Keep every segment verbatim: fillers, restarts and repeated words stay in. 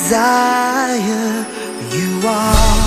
desire. You are.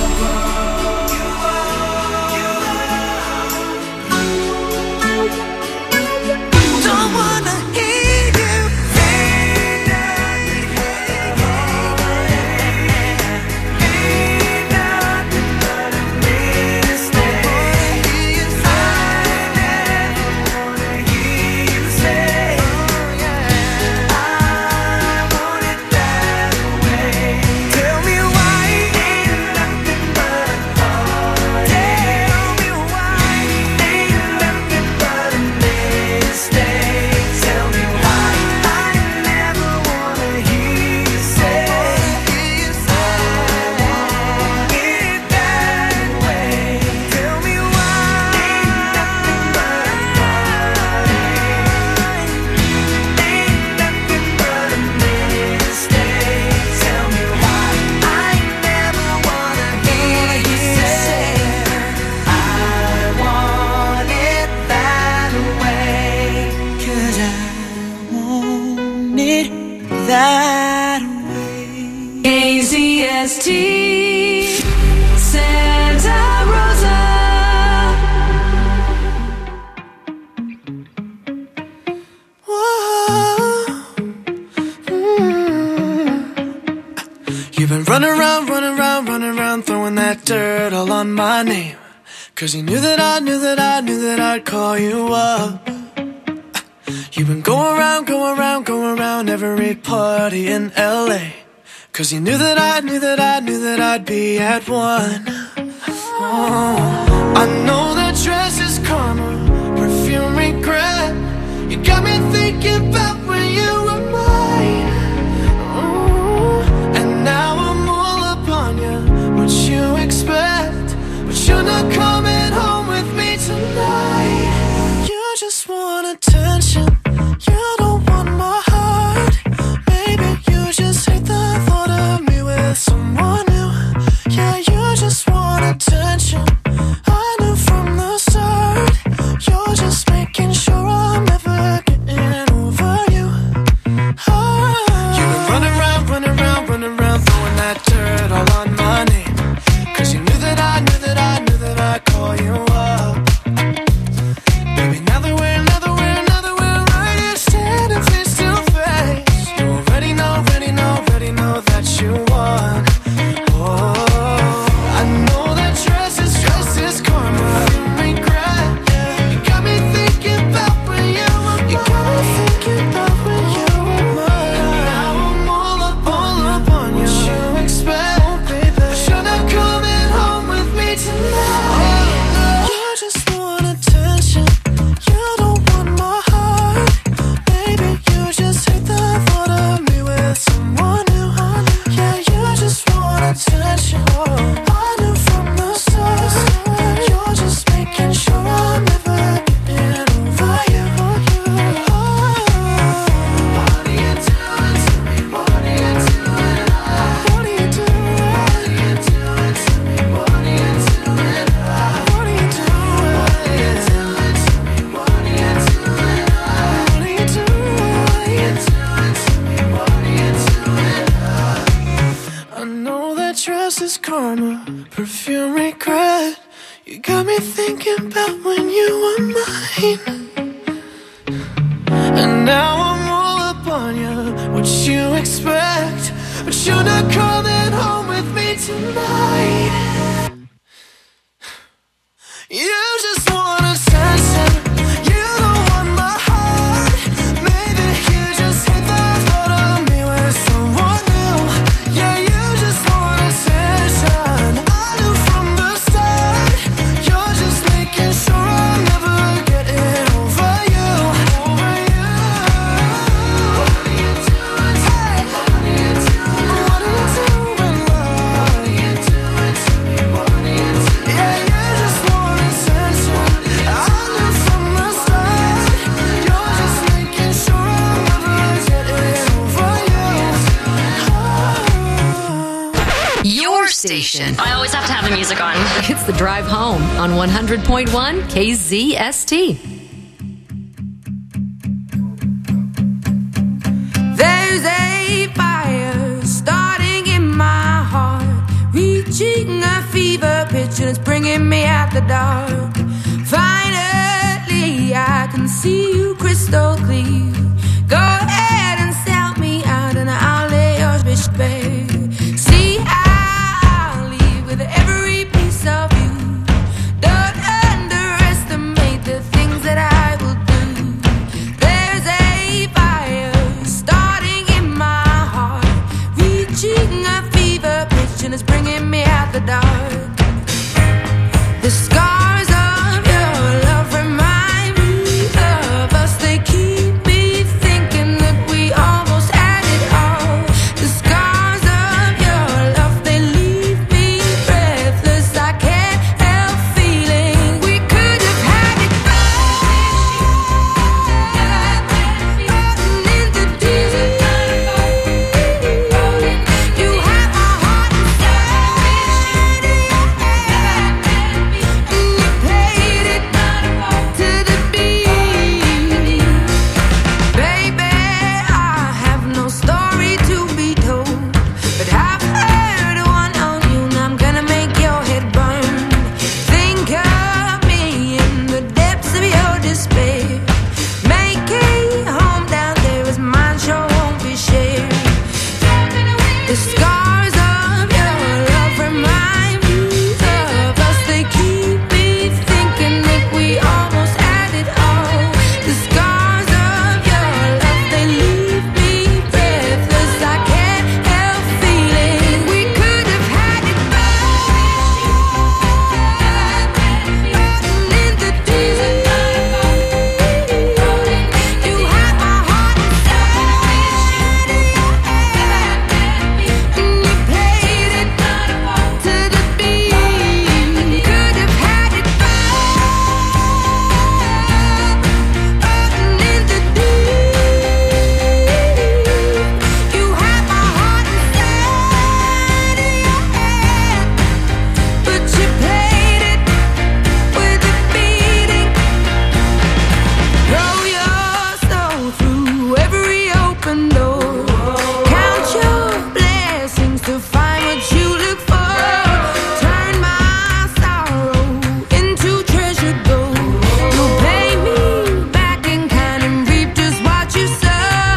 That way. A Z S T Santa Rosa. Whoa. Mm. You've been running around, running around, running around, throwing that dirt all on my name. Cause you knew that I knew that I knew that I'd call you up. You've been going around, going around, going around every party in L A. Cause you knew that I knew that I knew that I'd be at one. Oh, I know that dress is karma, perfume regret. You got me thinking about when you were mine. Oh, and now I'm all up on you, what you expect. But you're not coming home with me tonight. You just want attention. You don't want my heart. Maybe you just hate the thought of me with someone new. Yeah, you just want attention. I knew from the start. You're just making sure I'm never getting over you. Oh. You've been running around, running around, running around, throwing that dirt all on my name. Cause you knew that I knew that I knew that I'd call you up. Baby, now that we're, now that we're, now that we're right here standing face to face, you already know, already know, already know that you won. Oh, I know that dress is, dress is karma, you regret. You got me thinking about when you were mine. You got me thinking about when you were mine. And now I'm all up, all up on you. What you expect, oh, baby? But you're not coming home with me tonight. Oh, no. You just want attention. You don't want my heart. Maybe you just hate the thought of me with someone new. Yeah, you just want attention. I knew from the start. You're just making sure I'm never getting over you. Oh. What are you doing to me? What are you doing? What are you doing? What are you doing to me? What are you doing? What are you doing? What are you doing to me? What are you doing? What are you doing? What are you doing to me? What are you doing? I know that dress is karma, perfume regret. You got me thinking about when you were mine. And now I'm all up on you, what you expect. But you're not coming home with me tonight. You just want attention. You don't want my heart. Maybe you just hate the thought of me with someone new. Yeah, you just want attention. I knew from the start. You're just making sure I'm never getting over you. Over you. What are you doing? Hey. What are you doing? What are you doing? What are you doing to me? What are you doing? Yeah, you just want attention. I knew from the start. You're just making sure I'm never getting over you. Oh. Your station. I always have to have the music on. It's The Drive Home on one hundred point one K Z S T. There's a fire started me out the dark. Finally, I can see you crystal clear. Go ahead and sell me out, and I'll lay your bitch bare. See, I'll leave with every piece of you. Don't underestimate the things that I will do. There's a fire starting in my heart, reaching a fever pitch, and it's bringing me out the dark. The scars of your love remind me of us. They keep me thinking that we almost had it all. The scars of your love, they leave me breathless. I can't help feeling we could have had it all. In the deep, you have my heart inside, and you played it to the beat. Baby, I have no story to be told, but I've heard one on you, and I'm gonna make your head burn. Think of me in the depths of your despair. Make a home down there as mine sure won't be shared. The scars of your love remind me of us. They keep me thinking that we almost had it all. The scars of your love, they leave me breathless. I can't help feeling we could have had it all. In the deep, you have my heart inside, and you played it to the beat. Could have had it all. In the deep, you have my heart inside of your head, but you played it with a beating. Throw your soul through every open door. Count your blessings to find what you look for. Turn my sorrow into treasured gold. You'll pay me back in kind and reap just what you sow.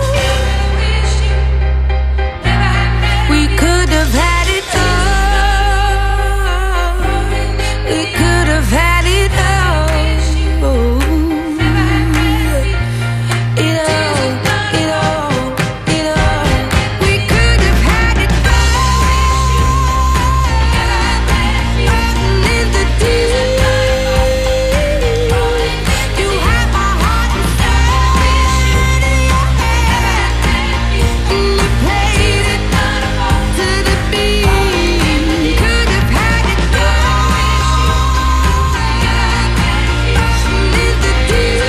We could have had it all. We could have had it all. It all, it all, it all. We could have had it all. In the deep, you have my heart inside of your head, and you played it to the beat. Could have had it all. In the deep,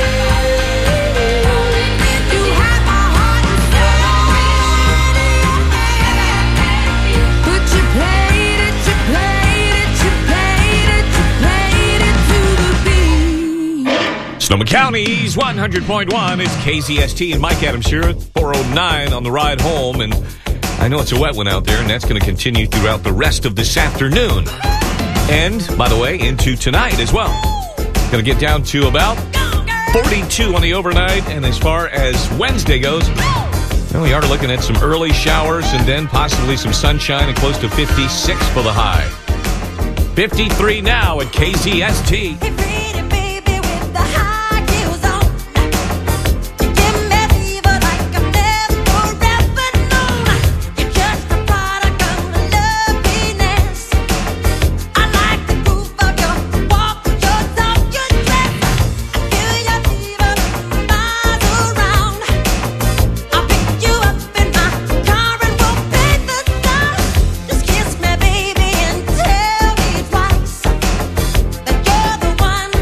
you have my heart inside of your head, but you played it, you played it, you played it, you played it to the beat. Sonoma County's one hundred point one is K Z S T and Mike Adams here at four oh nine on the ride home. And I know it's a wet one out there, and that's going to continue throughout the rest of this afternoon. And, by the way, into tonight as well. Going to get down to about forty-two on the overnight. And as far as Wednesday goes, well, we are looking at some early showers and then possibly some sunshine and close to fifty-six for the high. fifty-three now at K Z S T. Hey, pretty baby with the high heels on, you give me fever like I've never ever known. You're just a product of loveliness. I like the groove of your walk, your talk, your dress. I feel your fever miles around. I'll pick you up in my car and we'll paint the town. Just kiss me, baby, and tell me twice that you're the one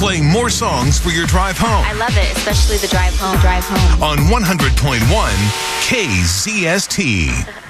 playing more songs for your drive home. I love it, especially the drive home. Drive home. On one hundred point one K Z S T.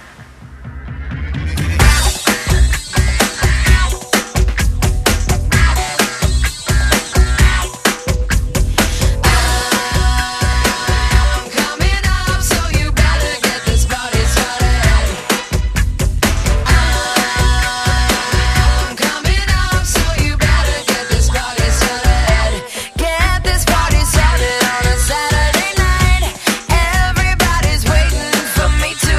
Everybody's waiting for me to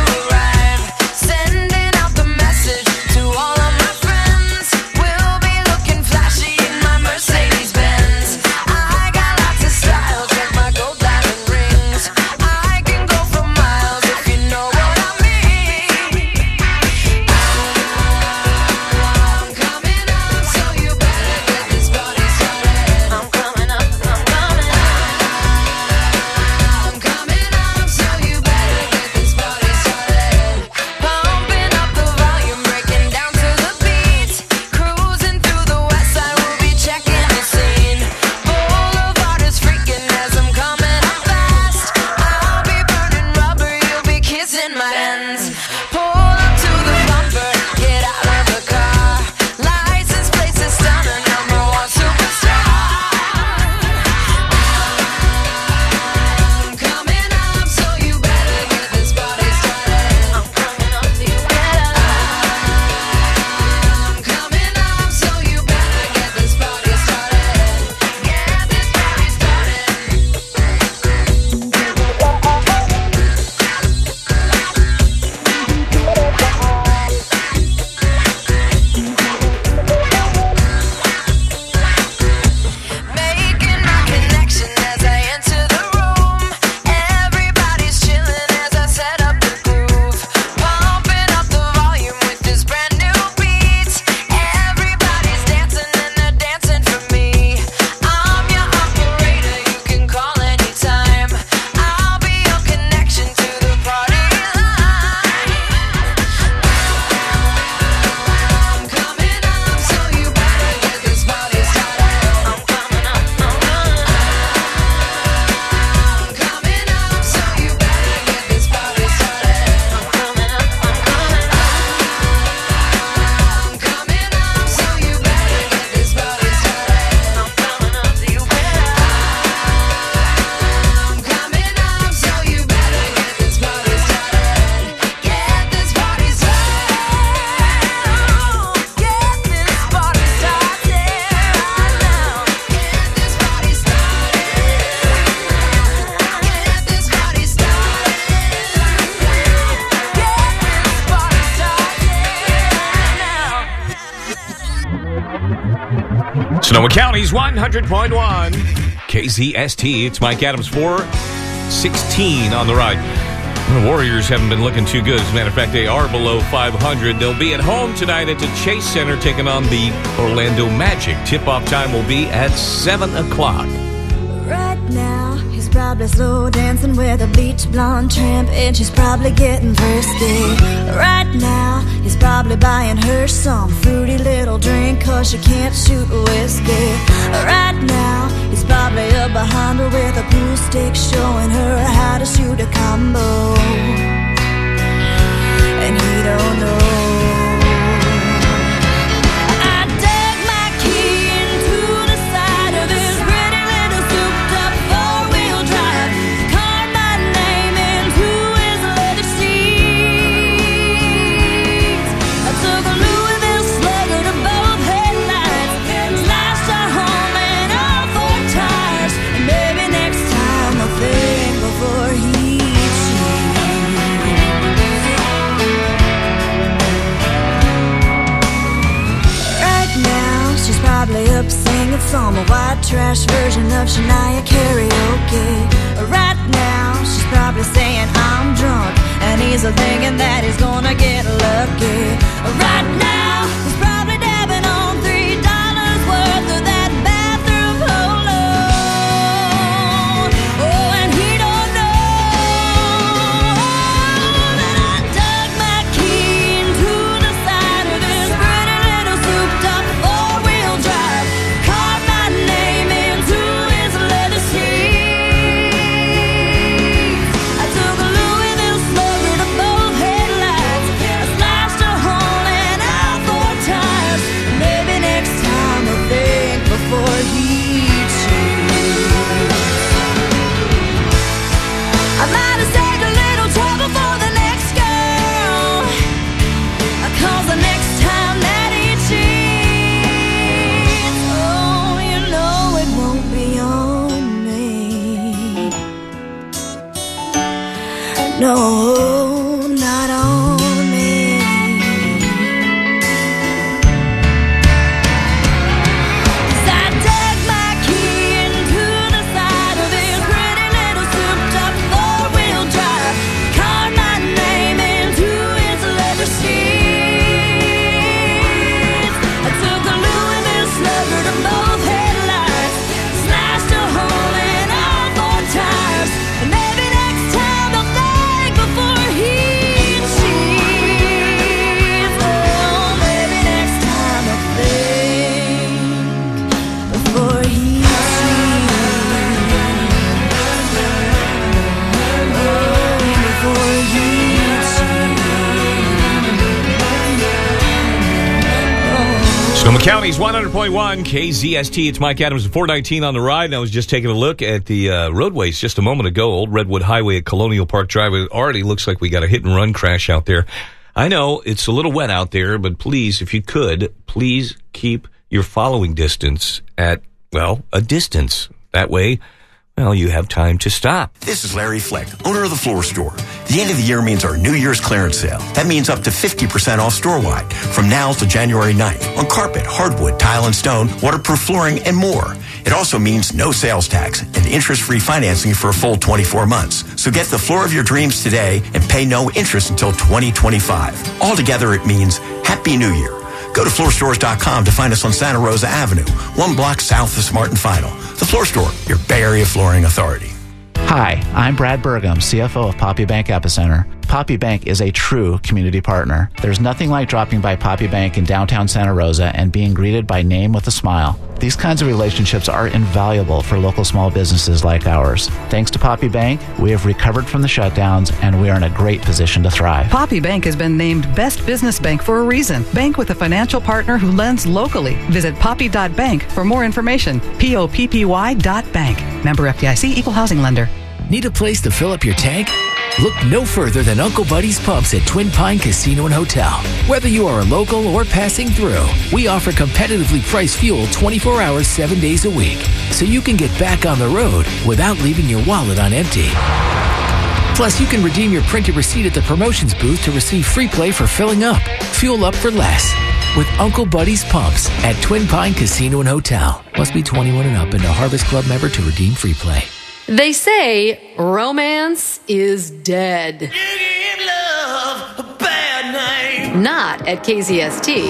Sonoma County's one hundred point one K Z S T. It's Mike Adams, four sixteen on the ride. The Warriors haven't been looking too good. As a matter of fact, they are below five hundred. They'll be at home tonight at the Chase Center taking on the Orlando Magic. Tip-off time will be at seven o'clock. Right now, he's probably slow dancing with a bleach blonde tramp, and she's probably getting thirsty. Right now, he's probably buying her some fruity little drink, cause she can't shoot whiskey. Right now, he's probably up behind her with a pool stick, showing her how to shoot a combo. And he don't know. Up singing some white trash version of Shania karaoke. Right now, she's probably saying I'm drunk, and he's thinking that he's gonna get lucky. Right now, he's probably dabbing on three dollars worth of that bathroom polo. Oh, and he don't know that I dug my key into the side of this pretty little souped up four-wheel drive. Called my name in No, not on me. As I dug my key into the side of his pretty little souped-up four-wheel drive, carved my name into its leather seats. I took a Louisville slugger to both headlights, smashed a hole in all four tires, and maybe next time I'll think before he cheats. Oh, maybe next time I'll think before he Sonoma County's one hundred point one K Z S T. It's Mike Adams at four nineteen on the ride. And I was just taking a look at the uh, roadways just a moment ago. Old Redwood Highway at Colonial Park Drive. It already looks like we got a hit and run crash out there. I know it's a little wet out there, but please, if you could, please keep your following distance at, well, a distance. That way, well, you have time to stop. This is Larry Fleck, owner of The Floor Store. The end of the year means our New Year's clearance sale. That means up to fifty percent off store-wide from now to January ninth on carpet, hardwood, tile and stone, waterproof flooring, and more. It also means no sales tax and interest-free financing for a full twenty-four months. So get the floor of your dreams today and pay no interest until twenty twenty-five. Altogether, it means Happy New Year. Go to floor stores dot com to find us on Santa Rosa Avenue, one block south of Smart and Final. The Floor Store, your Bay Area flooring authority. Hi, I'm Brad Burgum, C F O of Poppy Bank Epicenter. Poppy Bank is a true community partner. There's nothing like dropping by Poppy Bank in downtown Santa Rosa and being greeted by name with a smile. These kinds of relationships are invaluable for local small businesses like ours. Thanks to Poppy Bank, we have recovered from the shutdowns and we are in a great position to thrive. Poppy Bank has been named Best Business Bank for a reason. Bank with a financial partner who lends locally. Visit poppy dot bank for more information. P O P P Y dot bank. Member F D I C, Equal Housing Lender. Need a place to fill up your tank? Look no further than Uncle Buddy's Pumps at Twin Pine Casino and Hotel. Whether you are a local or passing through, we offer competitively priced fuel twenty-four hours, seven days a week, so you can get back on the road without leaving your wallet on empty. Plus, you can redeem your printed receipt at the promotions booth to receive free play for filling up. Fuel up for less with Uncle Buddy's Pumps at Twin Pine Casino and Hotel. Must be twenty-one and up and a Harvest Club member to redeem free play. They say romance is dead. You give love a bad name. Not at K Z S T.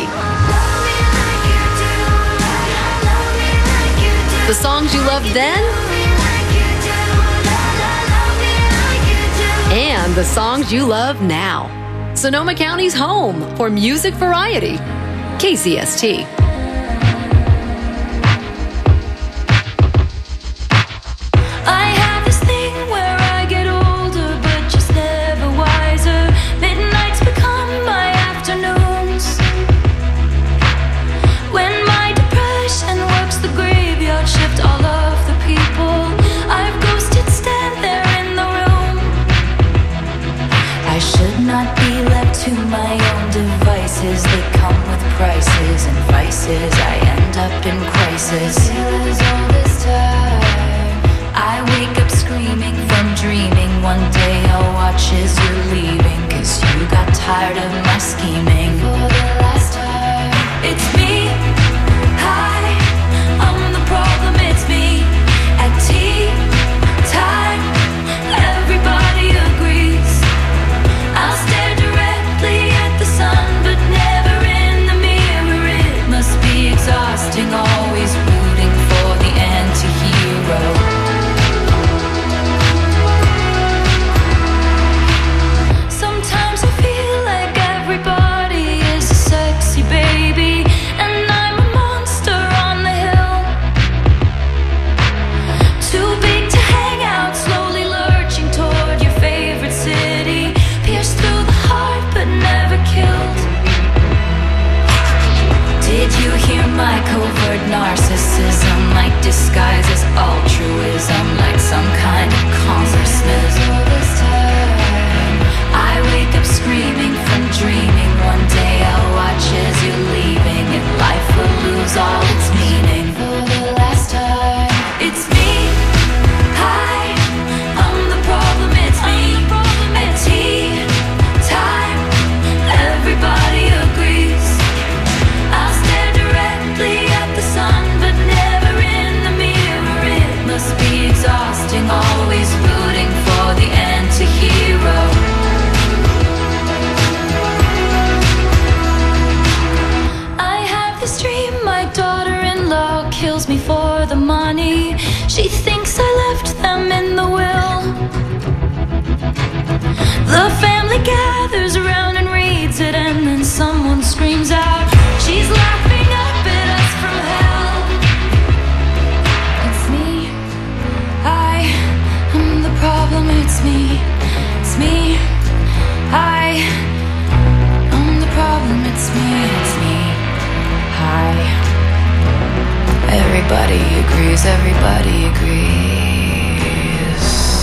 The songs you loved then and the songs you love now. Sonoma County's home for music variety. K Z S T. I have this thing where I get older, but just never wiser. Midnights become my afternoons. When my depression works the graveyard shift, all of the people I've ghosted stand there in the room. I should not be left to my own devices. They come with prices and vices. I end up in crisis. Feels all this time. I wake up screaming from dreaming. One day I'll watch as you're leaving, 'cause you got tired of my scheming. For the last time, it's me. Hi, I'm the problem, it's me. At tea time, everybody agrees. I'll stare directly at the sun, but never in the mirror. It must be exhausting, always rooting for the anti-hero. My covert narcissism, like disguises altruism, like some kind of consciousness. All this time, I wake up screaming from dreaming. One day I'll watch as you're leaving, and life will lose all its meaning. For the last time, it's me. Hi, I'm the problem, it's me. At gathers around and reads it, and then someone screams out, she's laughing up at us from hell. It's me, I am the problem. It's me, it's me, I am the problem. It's me, it's me, I. Everybody agrees, everybody agrees.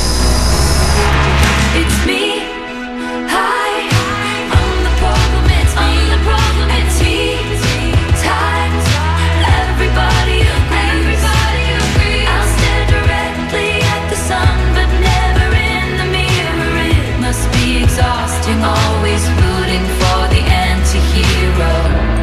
It's me, I, I'm the problem, it's me, I'm the problem, it's me, time, everybody agrees, everybody agrees. I'll stare directly at the sun, but never in the mirror. It must be exhausting, always rooting for the anti-hero.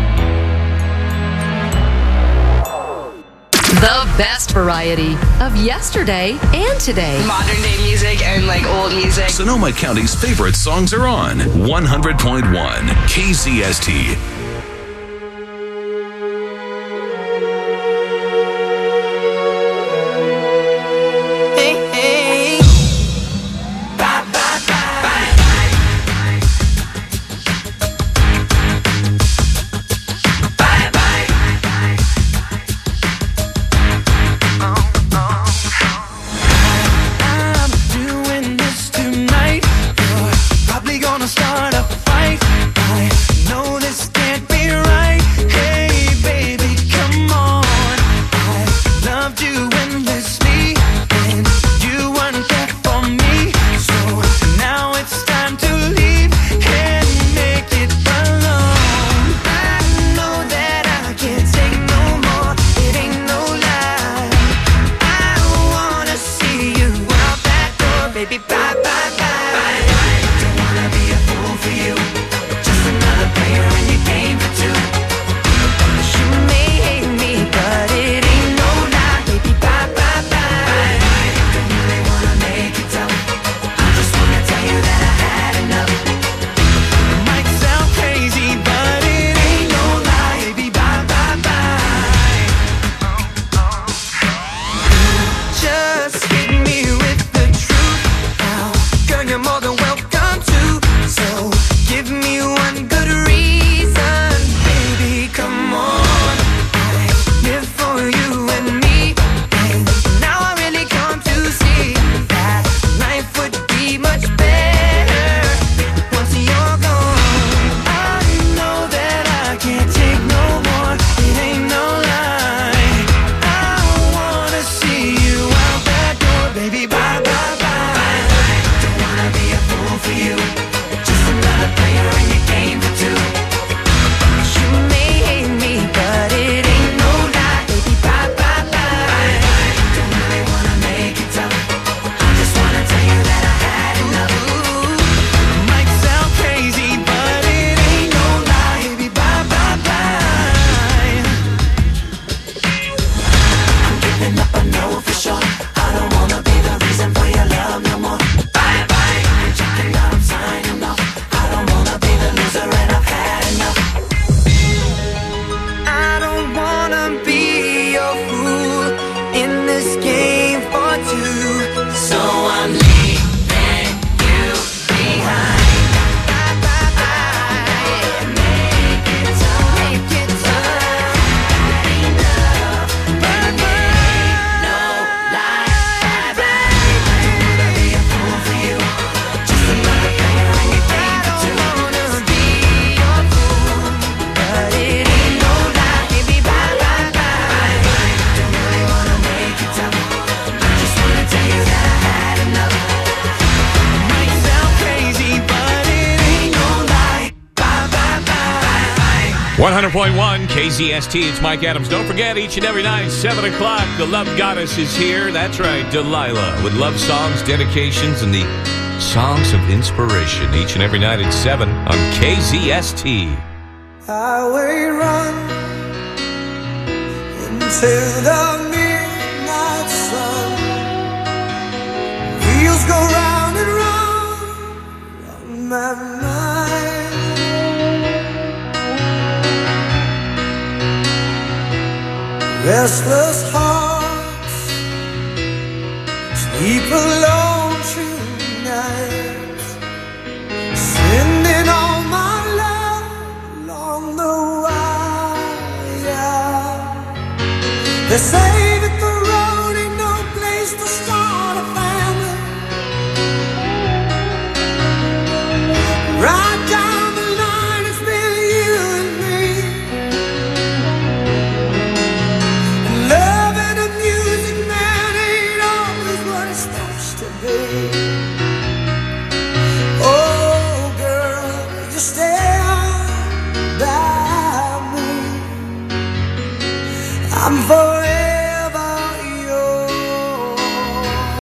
The best variety of yesterday and today. Modern day music and like old music. Sonoma County's favorite songs are on one hundred point one K Z S T. one hundred point one K Z S T, it's Mike Adams. Don't forget, each and every night, seven o'clock, the Love Goddess is here. That's right, Delilah, with love songs, dedications, and the songs of inspiration. Each and every night at seven on K Z S T. Highway run into the midnight sun. Wheels go round and round on my mind. Restless hearts sleep alone tonight. They say